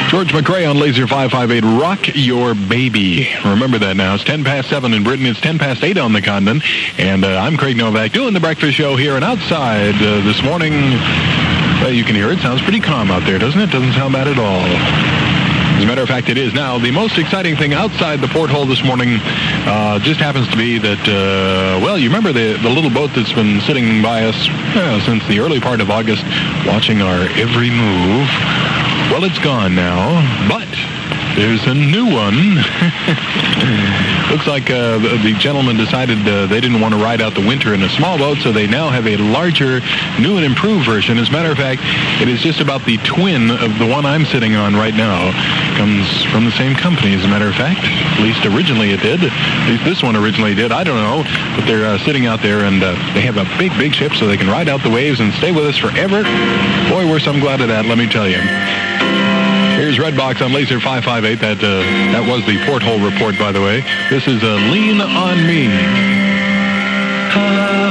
George McRae on Laser 558, Rock Your Baby. Remember that now. It's 10 past 7 in Britain. It's 10 past 8 on the continent. And I'm Craig Novak doing the breakfast show here. And outside this morning, well, you can hear it. Sounds pretty calm out there, doesn't it? Doesn't sound bad at all. As a matter of fact, it is now. The most exciting thing outside the porthole this morning just happens to be that, well, you remember the little boat that's been sitting by us since the early part of August, watching our every move. Well, it's gone now, but there's a new one. Looks like the gentleman decided they didn't want to ride out the winter in a small boat, so they now have a larger, new and improved version. As a matter of fact, it is just about the twin of the one I'm sitting on right now. Comes from the same company, as a matter of fact. At least originally it did. At least this one originally did. I don't know. But they're sitting out there, and they have a big, big ship so they can ride out the waves and stay with us forever. Boy, we're so glad of that, let me tell you. Here's Redbox on Laser 558. That was the porthole report, by the way. This is Lean on Me.